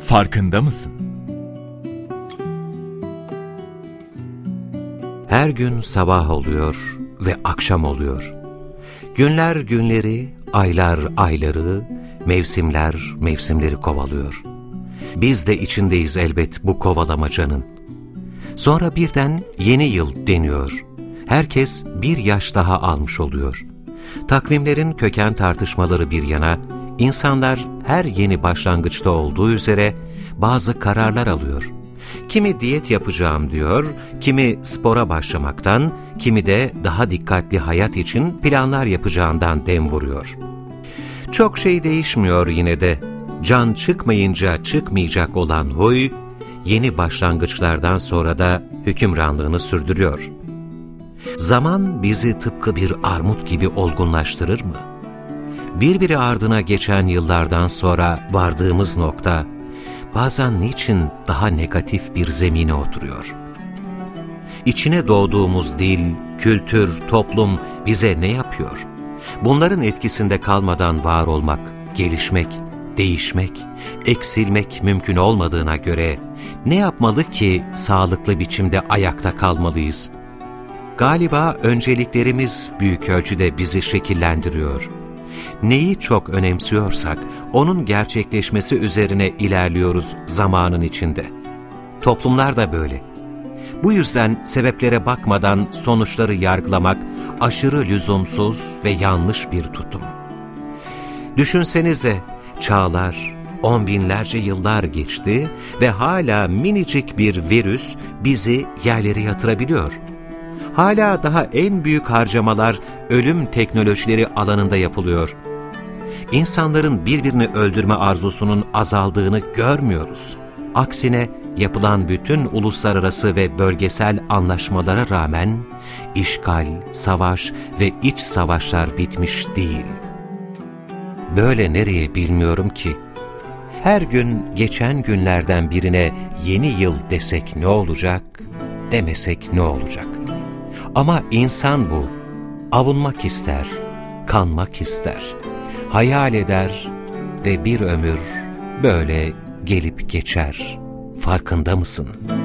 Farkında mısın? Her gün sabah oluyor ve akşam oluyor. Günler günleri, aylar ayları, mevsimler mevsimleri kovalıyor. Biz de içindeyiz elbet bu kovalamacanın. Sonra birden yeni yıl deniyor. Herkes bir yaş daha almış oluyor. Takvimlerin köken tartışmaları bir yana, insanlar her yeni başlangıçta olduğu üzere bazı kararlar alıyor. Kimi diyet yapacağım diyor, kimi spora başlamaktan, kimi de daha dikkatli hayat için planlar yapacağından dem vuruyor. Çok şey değişmiyor yine de. Can çıkmayınca çıkmayacak olan huy, yeni başlangıçlardan sonra da hükümranlığını sürdürüyor. Zaman bizi tıpkı bir armut gibi olgunlaştırır mı? Birbiri ardına geçen yıllardan sonra vardığımız nokta, bazen niçin daha negatif bir zemine oturuyor? İçine doğduğumuz dil, kültür, toplum bize ne yapıyor? Bunların etkisinde kalmadan var olmak, gelişmek, değişmek, eksilmek mümkün olmadığına göre ne yapmalı ki sağlıklı biçimde ayakta kalmalıyız? Galiba önceliklerimiz büyük ölçüde bizi şekillendiriyor. Neyi çok önemsiyorsak, onun gerçekleşmesi üzerine ilerliyoruz zamanın içinde. Toplumlar da böyle. Bu yüzden sebeplere bakmadan sonuçları yargılamak aşırı lüzumsuz ve yanlış bir tutum. Düşünsenize, çağlar, 10 binlerce yıllar geçti ve hala minicik bir virüs bizi yerlere yatırabiliyor. Hala daha en büyük harcamalar ölüm teknolojileri alanında yapılıyor. İnsanların birbirini öldürme arzusunun azaldığını görmüyoruz. Aksine yapılan bütün uluslararası ve bölgesel anlaşmalara rağmen işgal, savaş ve iç savaşlar bitmiş değil. Böyle nereye bilmiyorum ki. Her gün geçen günlerden birine yeni yıl desek ne olacak, demesek ne olacak? Ama insan bu, avunmak ister, kanmak ister, hayal eder ve bir ömür böyle gelip geçer. Farkında mısın?